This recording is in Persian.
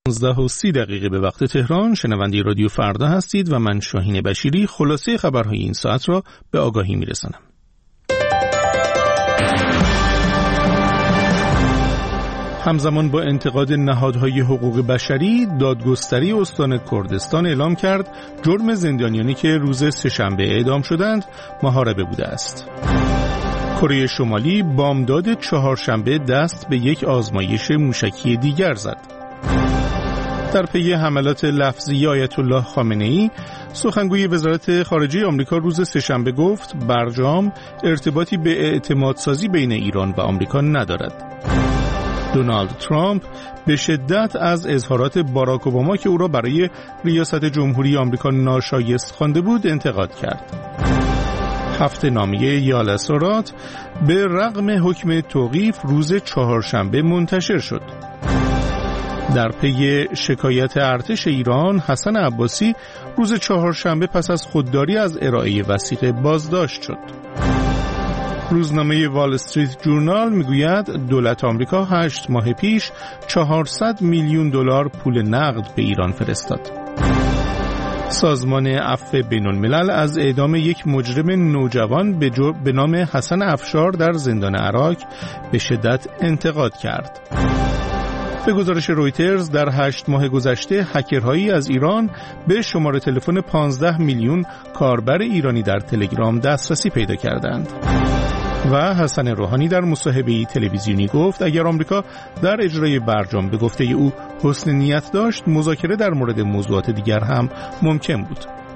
11:30 به وقت تهران شنونده رادیو فردا هستید و من شاهین بشیری خلاصه خبرهای این ساعت را به آگاهی میرسانم. همزمان با انتقاد نهادهای حقوق بشری، دادگستری استان کردستان اعلام کرد جرم زندانیانی که روز سه‌شنبه اعدام شدند محاربه بوده است. کره شمالی بامداد چهارشنبه دست به یک آزمایش موشکی دیگر زد. در پی حملات لفظی آیت الله خامنه‌ای، سخنگوی وزارت خارجه آمریکا روز سه‌شنبه گفت برجام ارتباطی به اعتمادسازی بین ایران و آمریکا ندارد. دونالد ترامپ به شدت از اظهارات باراک اوباما که او را برای ریاست جمهوری آمریکا ناشایست خوانده بود انتقاد کرد. هفته نامه یالسارات به رغم حکم توقیف روز چهارشنبه منتشر شد. در پی شکایت ارتش ایران، حسن عباسی روز چهارشنبه پس از خودداری از ارائه وثیقه بازداشت شد. روزنامه وال استریت جورنال میگوید دولت آمریکا 8 ماه پیش 400 میلیون دلار پول نقد به ایران فرستاد. سازمان عفو بین‌الملل از اعدام یک مجرم نوجوان به نام حسن افشار در زندان عراق به شدت انتقاد کرد. به گزارش رویترز در 8 ماه گذشته هکرهایی از ایران به شماره تلفن 15 میلیون کاربر ایرانی در تلگرام دسترسی پیدا کردند. و حسن روحانی در مصاحبه‌ای تلویزیونی گفت اگر آمریکا در اجرای برجام به گفته او حسن نیت داشت، مذاکره در مورد موضوعات دیگر هم ممکن بود.